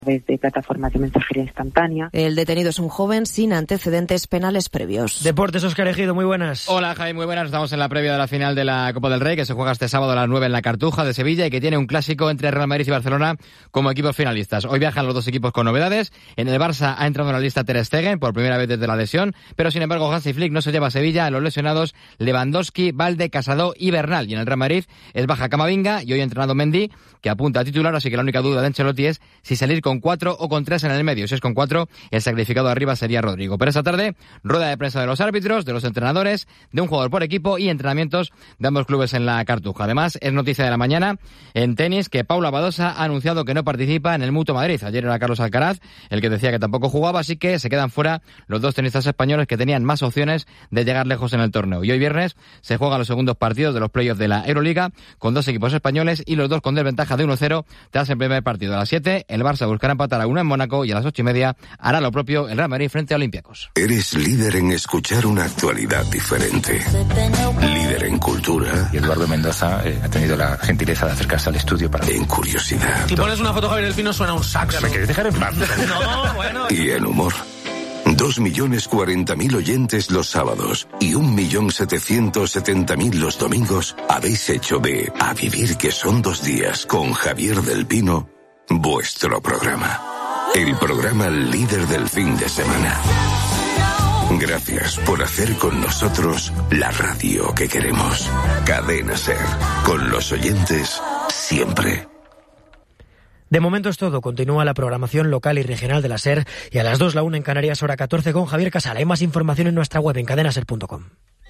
de plataformas de mensajería instantánea. El detenido es un joven sin antecedentes penales previos. Deportes, Óscar Ejido, muy buenas. Hola, Jaime, muy buenas. Estamos en la previa de la final de la Copa del Rey, que se juega este sábado a las 9 en la Cartuja de Sevilla y que tiene un clásico entre Real Madrid y Barcelona como equipos finalistas. Hoy viajan los dos equipos con novedades. En el Barça ha entrado en la lista Ter Stegen por primera vez desde la lesión, pero sin embargo Hansi Flick no se lleva a Sevilla a los lesionados Lewandowski, Balde, Casado y Bernal. Y en el Real Madrid es baja Camavinga y hoy ha entrenado Mendy, que apunta a titular, así que la única duda de Ancelotti es si salir con 4 o con 3 en el medio. Si es con 4, el sacrificado arriba sería Rodrigo. Pero esta tarde, rueda de prensa de los árbitros, de los entrenadores, de un jugador por equipo y entrenamientos de ambos clubes en la Cartuja. Además, es noticia de la mañana en tenis que Paula Badosa ha anunciado que no participa en el Mutua Madrid. Ayer era Carlos Alcaraz el que decía que tampoco jugaba, así que se quedan fuera los dos tenistas españoles que tenían más opciones de llegar lejos en el torneo. Y hoy viernes se juegan los segundos partidos de los playoffs de la Euroliga con dos equipos españoles y los dos con desventaja de 1-0 tras el primer partido. A las 7 el Barça buscará empatar a 1 en Mónaco y a las 8:30 hará lo propio el Real Madrid frente a Olympiacos. Eres líder en escuchar una actualidad diferente. Líder en cultura. Y Eduardo Mendoza ha tenido la gentileza de acercarse al estudio para... En curiosidad. Si pones una foto Javier del Pino suena un saxo. ¿Me quieres dejar en paz? No, bueno. Y en humor. 2.040.000 oyentes los sábados y 1.770.000 los domingos habéis hecho de A Vivir que son 2 días con Javier del Pino vuestro programa. El programa líder del fin de semana. Gracias por hacer con nosotros la radio que queremos. Cadena SER. Con los oyentes siempre. De momento es todo. Continúa la programación local y regional de la SER y a las 2 la 1 en Canarias, hora 14 con Javier Casal. Hay más información en nuestra web en cadenaser.com.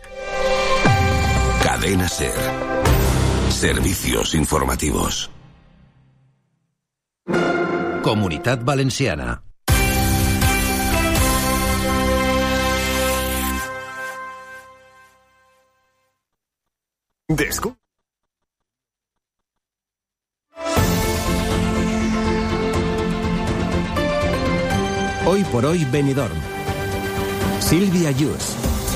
Cadena SER. Servicios informativos. Comunitat Valenciana. Hoy por hoy Benidorm. Silvia Yus.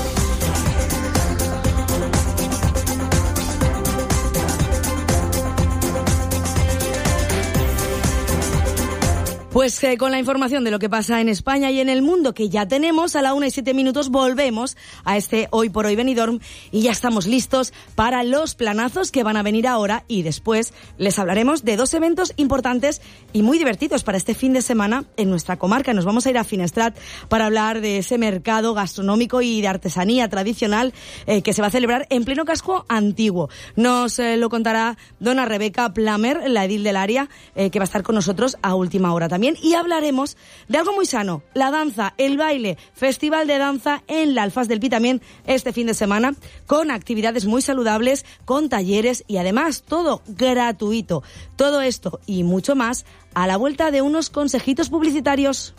Pues con la información de lo que pasa en España y en el mundo que ya tenemos, a la 1:07 volvemos a este Hoy por Hoy Benidorm y ya estamos listos para los planazos que van a venir ahora y después les hablaremos de 2 eventos importantes y muy divertidos para este fin de semana en nuestra comarca. Nos vamos a ir a Finestrat para hablar de ese mercado gastronómico y de artesanía tradicional que se va a celebrar en pleno casco antiguo. Nos lo contará dona Rebeca Plamer, la edil del área, que va a estar con nosotros a última hora también. Y hablaremos de algo muy sano, la danza, el baile, festival de danza en la Alfaz del Pi también este fin de semana, con actividades muy saludables, con talleres y además todo gratuito. Todo esto y mucho más a la vuelta de unos consejitos publicitarios.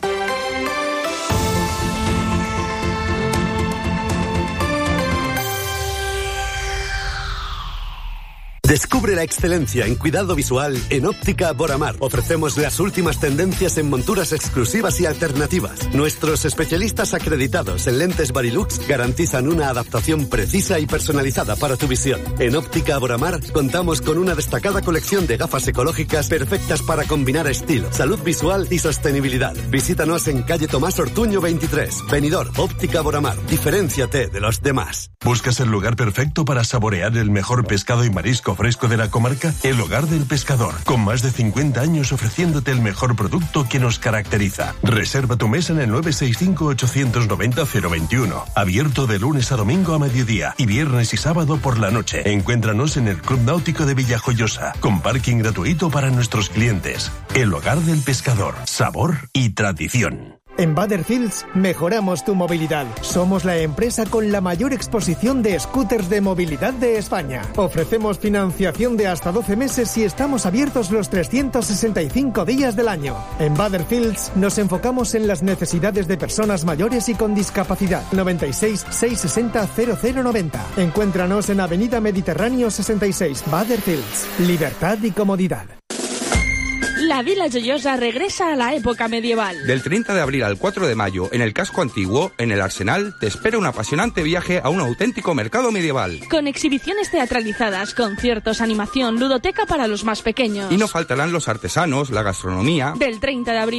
Descubre la excelencia en cuidado visual en Óptica Boramar. Ofrecemos las últimas tendencias en monturas exclusivas y alternativas. Nuestros especialistas acreditados en lentes Varilux garantizan una adaptación precisa y personalizada para tu visión. En Óptica Boramar contamos con una destacada colección de gafas ecológicas perfectas para combinar estilo, salud visual y sostenibilidad. Visítanos en calle Tomás Ortuño 23. Benidorm, Óptica Boramar. Diferénciate de los demás. ¿Buscas el lugar perfecto para saborear el mejor pescado y marisco fresco de la comarca? El Hogar del Pescador, con más de 50 años ofreciéndote el mejor producto que nos caracteriza. Reserva tu mesa en el 965-890-021. Abierto de lunes a domingo a mediodía y viernes y sábado por la noche. Encuéntranos en el Club Náutico de Villajoyosa, con parking gratuito para nuestros clientes. El Hogar del Pescador, sabor y tradición. En Butterfields mejoramos tu movilidad. Somos la empresa con la mayor exposición de scooters de movilidad de España. Ofrecemos financiación de hasta 12 meses y estamos abiertos los 365 días del año. En Butterfields nos enfocamos en las necesidades de personas mayores y con discapacidad. 96 660 0090. Encuéntranos en Avenida Mediterráneo 66. Butterfields. Libertad y comodidad. La La Vila Joiosa regresa a la época medieval. Del 30 de abril al 4 de mayo, en el casco antiguo, en el Arsenal, te espera un apasionante viaje a un auténtico mercado medieval. Con exhibiciones teatralizadas, conciertos, animación, ludoteca para los más pequeños. Y no faltarán los artesanos, la gastronomía. Del 30 de abril